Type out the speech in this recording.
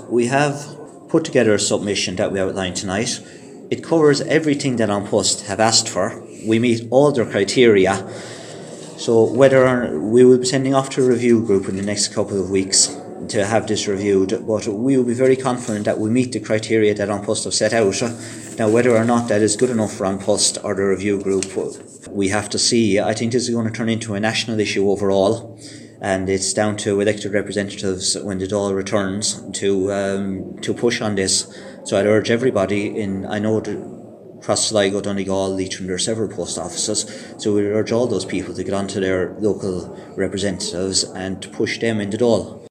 we have put together a submission that we outlined tonight. It covers everything that An Post have asked for. We meet all their criteria. So we will be sending off to a review group in the next couple of weeks to have this reviewed, but we will be very confident that we meet the criteria that An Post have set out. Now, whether or not that is good enough for An Post or the review group, we have to see. I think this is going to turn into a national issue overall, and it's down to elected representatives when the Dáil returns to push on this. So I'd urge everybody I know across Sligo, Donegal, Leitrim, there are several post offices, so we urge all those people to get onto their local representatives and to push them in the Dáil.